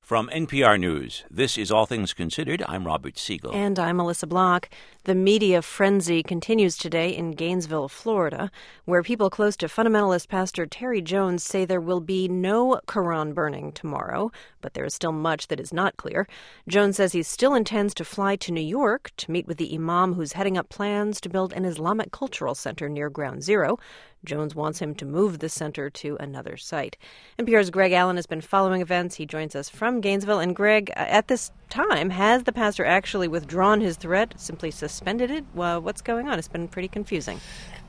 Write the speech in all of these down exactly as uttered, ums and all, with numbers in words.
From N P R News, this is All Things Considered. I'm Robert Siegel. And I'm Melissa Block. The media frenzy continues today in Gainesville, Florida, where people close to fundamentalist Pastor Terry Jones say there will be no Quran burning tomorrow, but there is still much that is not clear. Jones says he still intends to fly to New York to meet with the imam who's heading up plans to build an Islamic cultural center near Ground Zero. Jones wants him to move the center to another site. N P R's Greg Allen has been following events. He joins us from Gainesville. And Greg, at this time, has the pastor actually withdrawn his threat, simply suspended it? Well, what's going on? It's been pretty confusing.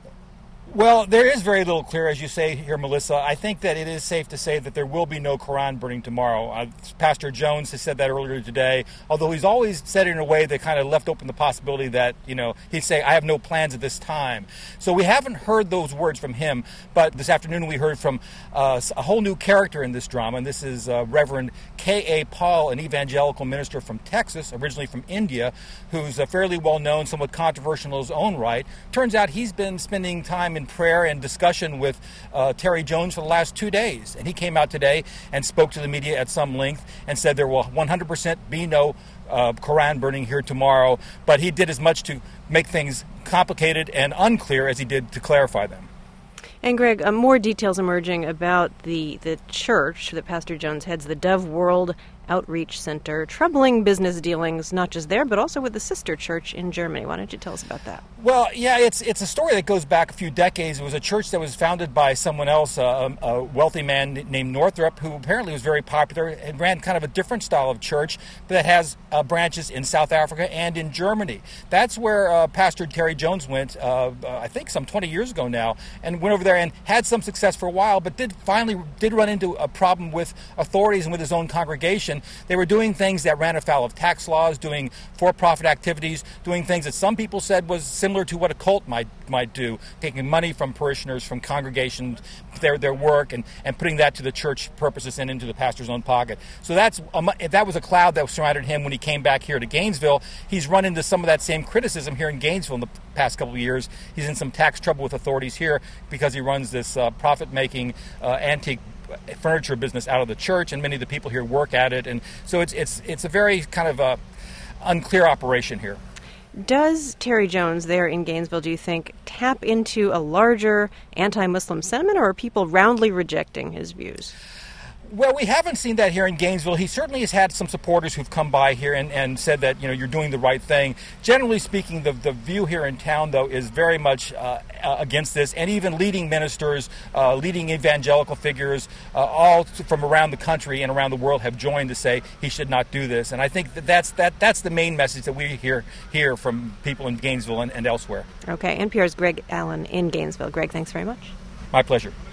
Well, there is very little clear, as you say here, Melissa. I think that it is safe to say that there will be no Quran burning tomorrow. Uh, Pastor Jones has said that earlier today, although he's always said it in a way that kind of left open the possibility that, you know, he'd say, I have no plans at this time. So we haven't heard those words from him, but this afternoon we heard from uh, a whole new character in this drama, and this is uh, Reverend K A. Paul, an evangelical minister from Texas, originally from India, who's uh, fairly well-known, somewhat controversial in his own right. Turns out he's been spending time in prayer and discussion with uh, Terry Jones for the last two days. And he came out today and spoke to the media at some length and said there will one hundred percent be no uh, Quran burning here tomorrow. But he did as much to make things complicated and unclear as he did to clarify them. And Greg, uh, more details emerging about the, the church that Pastor Jones heads, the Dove World Outreach Center. Troubling business dealings, not just there, but also with the sister church in Germany. Why don't you tell us about that? Well, yeah, it's it's a story that goes back a few decades. It was a church that was founded by someone else, uh, a wealthy man named Northrop, who apparently was very popular and ran kind of a different style of church that has uh, branches in South Africa and in Germany. That's where uh, Pastor Terry Jones went, uh, I think some twenty years ago now, and went over there and had some success for a while, but did finally did run into a problem with authorities and with his own congregation. They were doing things that ran afoul of tax laws, doing for-profit activities, doing things that some people said was similar to what a cult might might do, taking money from parishioners, from congregations, their their work, and, and putting that to the church purposes and into the pastor's own pocket. So that's um, that was a cloud that surrounded him when he came back here to Gainesville. He's run into some of that same criticism here in Gainesville in the past couple of years. He's in some tax trouble with authorities here because he runs this uh, profit-making uh, antique furniture business out of the church, and many of the people here work at it, and so it's it's it's a very kind of uh, unclear operation here. Does Terry Jones there in Gainesville, do you think, tap into a larger anti-Muslim sentiment, or are people roundly rejecting his views? Well, we haven't seen that here in Gainesville. He certainly has had some supporters who've come by here and, and said that, you know, you're doing the right thing. Generally speaking, the, the view here in town, though, is very much uh, against this. And even leading ministers, uh, leading evangelical figures, uh, all from around the country and around the world have joined to say he should not do this. And I think that that's, that, that's the main message that we hear, hear from people in Gainesville and, and elsewhere. Okay. N P R's Greg Allen in Gainesville. Greg, thanks very much. My pleasure.